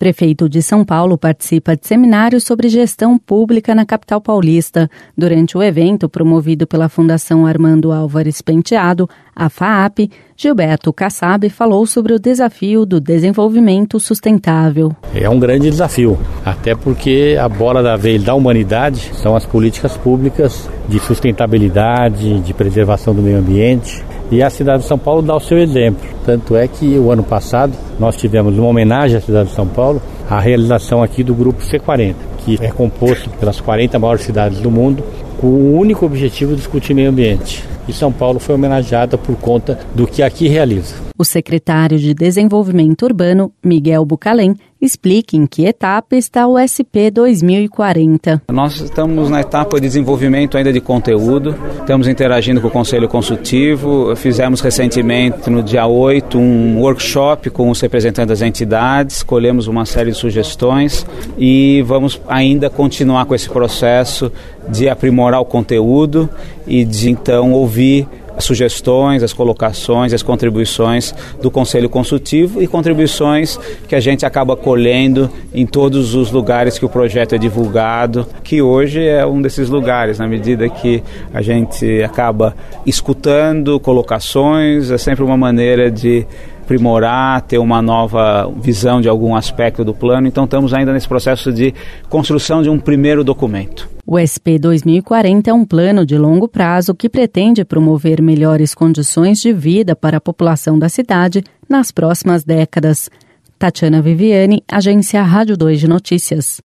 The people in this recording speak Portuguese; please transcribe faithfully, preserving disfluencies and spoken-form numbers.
Prefeito de São Paulo participa de seminários sobre gestão pública na capital paulista. Durante o evento, promovido pela Fundação Armando Álvares Penteado, a FAAP, Gilberto Kassab falou sobre o desafio do desenvolvimento sustentável. É um grande desafio, até porque a bola da vez da humanidade são as políticas públicas de sustentabilidade, de preservação do meio ambiente. E a cidade de São Paulo dá o seu exemplo. Tanto é que o ano passado nós tivemos uma homenagem à cidade de São Paulo, a realização aqui do Grupo C quarenta, que é composto pelas quarenta maiores cidades do mundo, com o único objetivo de discutir meio ambiente. E São Paulo foi homenageada por conta do que aqui realiza. O secretário de Desenvolvimento Urbano, Miguel Bucalem, explica em que etapa está o S P dois mil e quarenta. Nós estamos na etapa de desenvolvimento ainda de conteúdo, estamos interagindo com o Conselho Consultivo, fizemos recentemente, no dia oito, um workshop com os representantes das entidades, escolhemos uma série de sugestões e vamos ainda continuar com esse processo de aprimorar o conteúdo e de então ouvir as sugestões, as colocações, as contribuições do Conselho Consultivo e contribuições que a gente acaba colhendo em todos os lugares que o projeto é divulgado, que hoje é um desses lugares, na medida que a gente acaba escutando colocações, é sempre uma maneira de aprimorar, ter uma nova visão de algum aspecto do plano. Então estamos ainda nesse processo de construção de um primeiro documento. O S P dois mil e quarenta é um plano de longo prazo que pretende promover melhores condições de vida para a população da cidade nas próximas décadas. Tatiana Viviani, Agência Rádio dois de Notícias.